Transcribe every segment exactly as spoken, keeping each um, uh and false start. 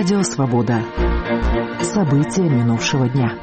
Радио Свобода. События минувшего дня.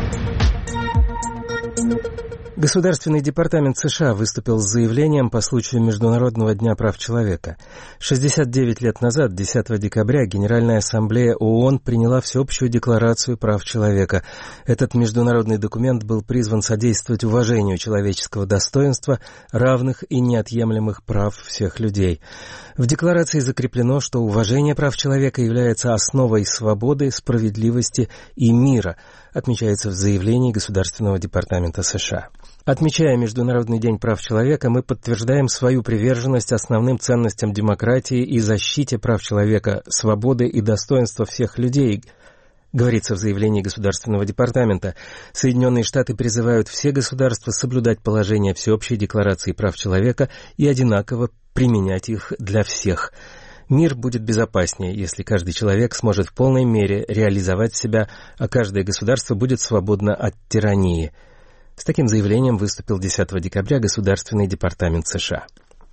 Государственный департамент США выступил с заявлением по случаю Международного дня прав человека. шестьдесят девять лет назад, десятого декабря, Генеральная ассамблея ООН приняла всеобщую декларацию прав человека. Этот международный документ был призван содействовать уважению человеческого достоинства, равных и неотъемлемых прав всех людей. В декларации закреплено, что уважение прав человека является основой свободы, справедливости и мира, отмечается в заявлении Государственного департамента США. Отмечая Международный день прав человека, мы подтверждаем свою приверженность основным ценностям демократии и защите прав человека, свободы и достоинства всех людей, говорится в заявлении Государственного департамента. Соединенные Штаты призывают все государства соблюдать положения Всеобщей декларации прав человека и одинаково применять их для всех. Мир будет безопаснее, если каждый человек сможет в полной мере реализовать себя, а каждое государство будет свободно от тирании. С таким заявлением выступил десятого декабря Государственный департамент США.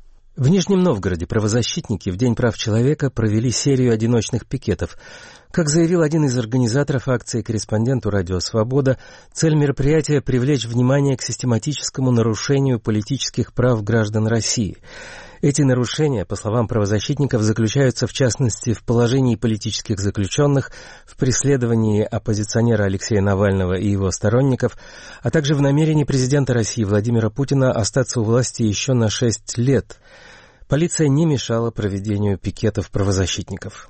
В Нижнем Новгороде правозащитники в День прав человека провели серию одиночных пикетов. Как заявил один из организаторов акции корреспонденту «Радио Свобода», цель мероприятия – привлечь внимание к систематическому нарушению политических прав граждан России. Эти нарушения, по словам правозащитников, заключаются в частности в положении политических заключенных, в преследовании оппозиционера Алексея Навального и его сторонников, а также в намерении президента России Владимира Путина остаться у власти еще на шесть лет. Полиция не мешала проведению пикетов правозащитников.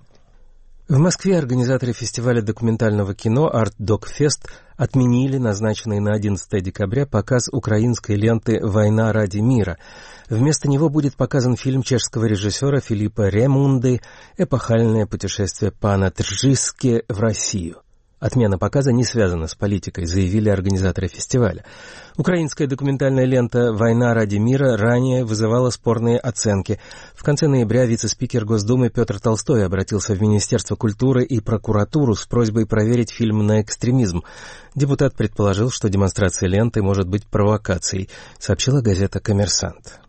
В Москве организаторы фестиваля документального кино «Арт-Док-Фест» отменили назначенный на одиннадцатого декабря показ украинской ленты «Война ради мира». Вместо него будет показан фильм чешского режиссера Филиппа Ремунды «Эпохальное путешествие пана Тржиске в Россию». Отмена показа не связана с политикой, заявили организаторы фестиваля. Украинская документальная лента «Война ради мира» ранее вызывала спорные оценки. В конце ноября вице-спикер Госдумы Петр Толстой обратился в Министерство культуры и прокуратуру с просьбой проверить фильм на экстремизм. Депутат предположил, что демонстрация ленты может быть провокацией, сообщила газета «Коммерсант».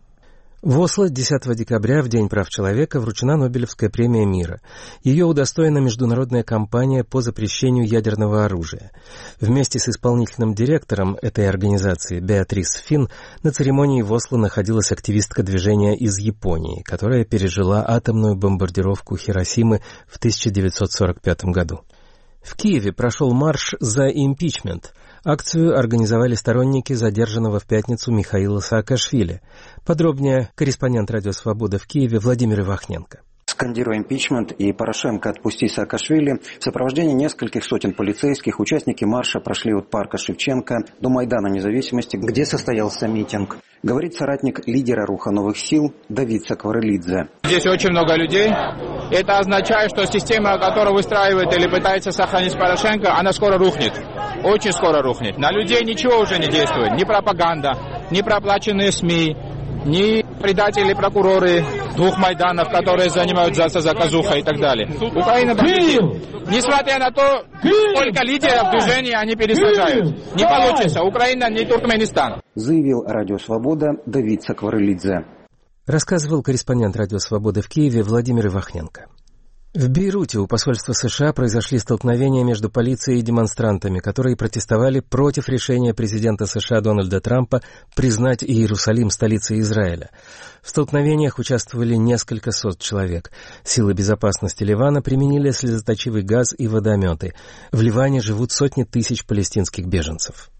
В Осло десятого декабря, в День прав человека, вручена Нобелевская премия мира. Ее удостоена международная кампания по запрещению ядерного оружия. Вместе с исполнительным директором этой организации Беатрис Фин на церемонии в Осло находилась активистка движения из Японии, которая пережила атомную бомбардировку Хиросимы в тысяча девятьсот сорок пятом году. В Киеве прошел марш за импичмент. Акцию организовали сторонники задержанного в пятницу Михаила Саакашвили. Подробнее корреспондент «Радио Свобода» в Киеве Владимир Ивахненко. Скандируя импичмент и «Порошенко, отпусти Саакашвили», в сопровождении нескольких сотен полицейских участники марша прошли от парка Шевченко до Майдана Независимости, где состоялся митинг. Говорит соратник лидера Руха новых сил Давид Сакварелидзе. Здесь очень много людей. Это означает, что система, которую выстраивает или пытается сохранить Порошенко, она скоро рухнет. Очень скоро рухнет. На людей ничего уже не действует. Ни пропаганда, ни проплаченные СМИ, ни предатели, прокуроры двух Майданов, которые занимаются заказухой и так далее. Украина победит. Несмотря на то, сколько лидеров движения они пересажают. Не получится. Украина не Туркменистан. Заявил Радио Свобода Давид Сакварелидзе. Рассказывал корреспондент Радио Свобода в Киеве Владимир Ивахненко. В Бейруте у посольства США произошли столкновения между полицией и демонстрантами, которые протестовали против решения президента США Дональда Трампа признать Иерусалим столицей Израиля. В столкновениях участвовали несколько сот человек. Силы безопасности Ливана применили слезоточивый газ и водометы. В Ливане живут сотни тысяч палестинских беженцев.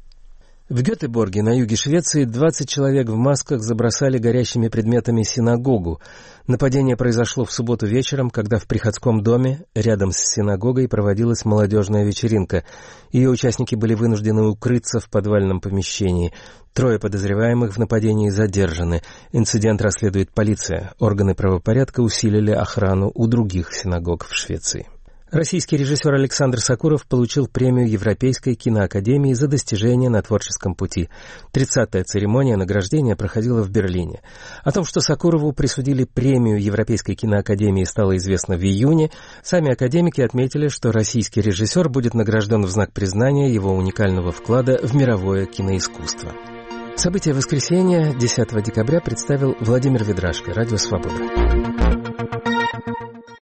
В Гетеборге на юге Швеции двадцать человек в масках забросали горящими предметами синагогу. Нападение произошло в субботу вечером, когда в приходском доме рядом с синагогой проводилась молодежная вечеринка. Ее участники были вынуждены укрыться в подвальном помещении. Трое подозреваемых в нападении задержаны. Инцидент расследует полиция. Органы правопорядка усилили охрану у других синагог в Швеции. Российский режиссер Александр Сокуров получил премию Европейской киноакадемии за достижения на творческом пути. тридцатая церемония награждения проходила в Берлине. О том, что Сокурову присудили премию Европейской киноакадемии, стало известно в июне. Сами академики отметили, что российский режиссер будет награжден в знак признания его уникального вклада в мировое киноискусство. События воскресенья десятого декабря представил Владимир Ведрашко, Радио Свобода.